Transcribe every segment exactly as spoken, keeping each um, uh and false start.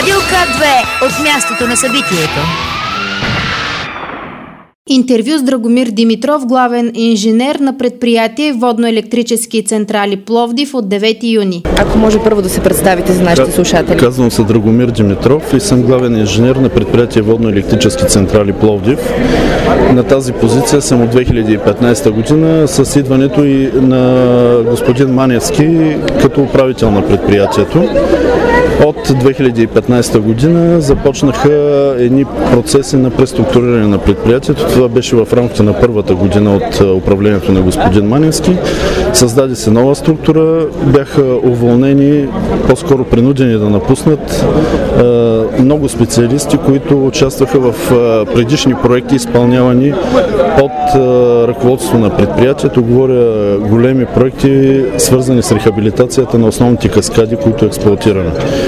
Радио К две от мястото на събитието. Интервю с Драгомир Димитров, главен инженер на предприятие Водно-електрически централи Пловдив от девети юни. Ако може първо да се представите за нашите слушатели. Казвам се Драгомир Димитров и съм главен инженер на предприятие Водно-електрически централи Пловдив. На тази позиция съм от две хиляди и петнадесета година с идването и на господин Маневски като управител на предприятието. От две хиляди и петнадесета година започнаха едни процеси на преструктуриране на предприятието. Това беше в рамките на първата година от управлението на господин Маневски. Създаде се нова структура, бяха уволнени, по-скоро принудени да напуснат много специалисти, които участваха в предишни проекти, изпълнявани под ръководство на предприятието. Говоря големи проекти, свързани с рехабилитацията на основните каскади, които е експлоатирана.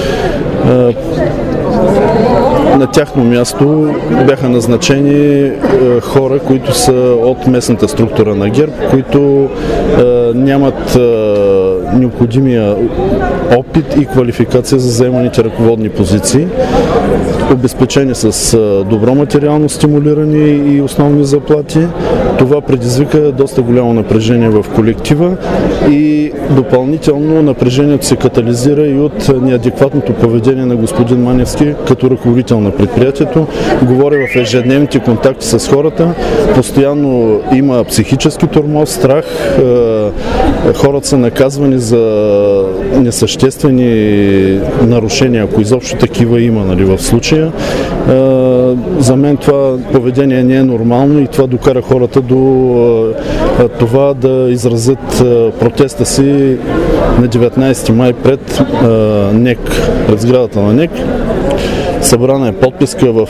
На тяхно място бяха назначени е, хора, които са от местната структура на ГЕРБ, които е, нямат е, необходимия опит и квалификация за заеманите ръководни позиции, обезпечени с е, добро материално стимулиране и основни заплати. Това предизвика доста голямо напрежение в колектива и допълнително напрежението се катализира и от неадекватното поведение на господин Маневски като ръководител на предприятието. Говоря в ежедневните контакти с хората. Постоянно има психически тормоз, страх. Хората са наказвани за несъществени нарушения, ако изобщо такива има, нали, в случая. За мен това поведение не е нормално и това докара хората до това да изразят протеста си на деветнадесети май пред НЕК, пред сградата на НЕК. Събрана е подписка в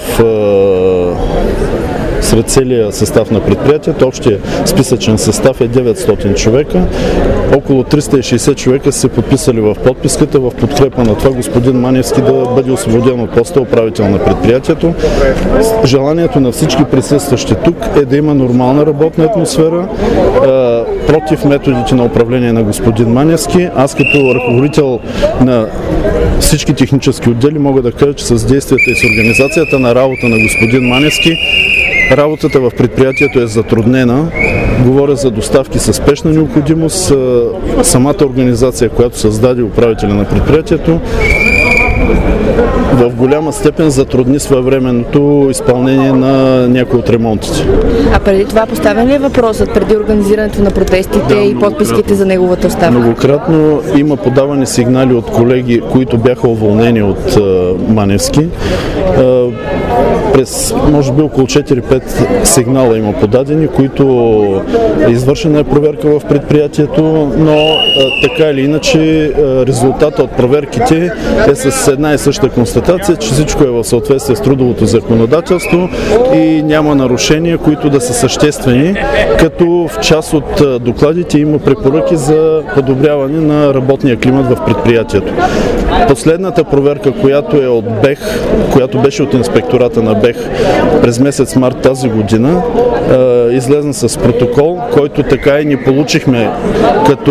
сред целия състав на предприятието. Общия списъчен състав е деветстотин човека. Около триста и шейсет човека са се подписали в подписката в подкрепа на това господин Маневски да бъде освободен от поста управител на предприятието. Желанието на всички присъстващи тук е да има нормална работна атмосфера, против методите на управление на господин Маневски. Аз като ръководител на всички технически отдели мога да кажа, че с действията и с организацията на работа на господин Маневски работата в предприятието е затруднена. Говоря за доставки със спешна необходимост. Самата организация, която създаде управителя на предприятието, в голяма степен затрудни своевременното изпълнение на някои от ремонтите. А преди това поставен ли е въпросът, преди организирането на протестите да, и подписките за неговата оставка? Многократно има подавани сигнали от колеги, които бяха уволнени от uh, Маневски. Uh, през, може би, около четири-пет сигнала има подадени, които е извършена е проверка в предприятието, но uh, така или иначе uh, резултата от проверките е с една и съща констатация, че всичко е в съответствие с трудовото законодателство и няма нарушения, които да са съществени, като в част от докладите има препоръки за подобряване на работния климат в предприятието. Последната проверка, която е от БЕХ, която беше от инспектората на БЕХ през месец март тази година, е излезна с протокол, който така и не получихме, като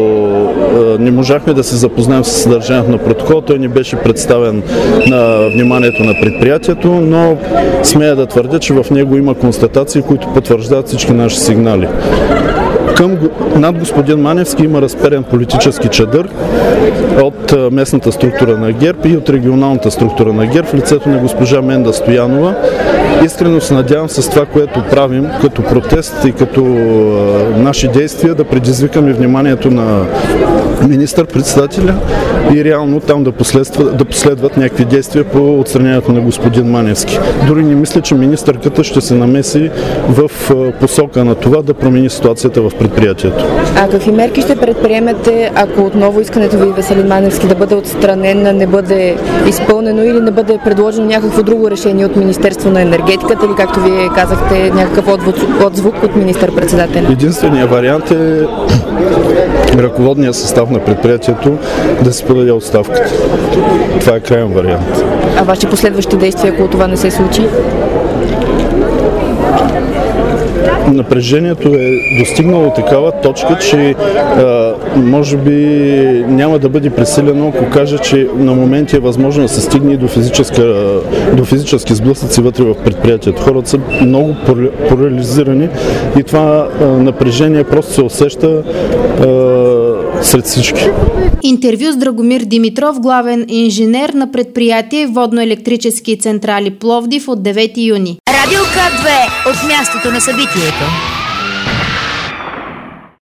не можахме да се запознаем с съдържанието на протокола. Той ни беше представен на вниманието на предприятието, но смея да твърдя, че в него има констатации, които потвърждават всички наши сигнали. Към, над господин Маневски има разперен политически чадър от местната структура на ГЕРБ и от регионалната структура на ГЕРБ в лицето на госпожа Менда Стоянова. Искрено се надявам с това, което правим като протест и като а, наши действия, да предизвикаме вниманието на министър-председателя и реално там да, да последват някакви действия по отстранението на господин Маневски. Дори не мисля, че министърката ще се намеси в а, посока на това да промени ситуацията в предприятието. А какви мерки ще предприемете, ако отново искането ви Веселин Маневски да бъде отстранен не бъде изпълнено или не бъде предложено някакво друго решение от Министерство на енергетиката или, както вие казахте, някакъв отзвук от министър-председателя? Единственият вариант е ръководният състав на предприятието да се подаде оставката. Това е крайен вариант. А ваши последващи действия, ако това не се случи? напрежението е достигнало такава точка, че а, може би няма да бъде пресилено, ако кажа, че на моменти е възможно да се стигне и до, физическа, до физически сблъсъци вътре в предприятието. Хората са много поляризирани и това а, напрежение просто се усеща а, сред всички. Интервю с Драгомир Димитров, главен инженер на предприятие Водно-електрически централи Пловдив от девети юни. Радио К две от мястото на събитието.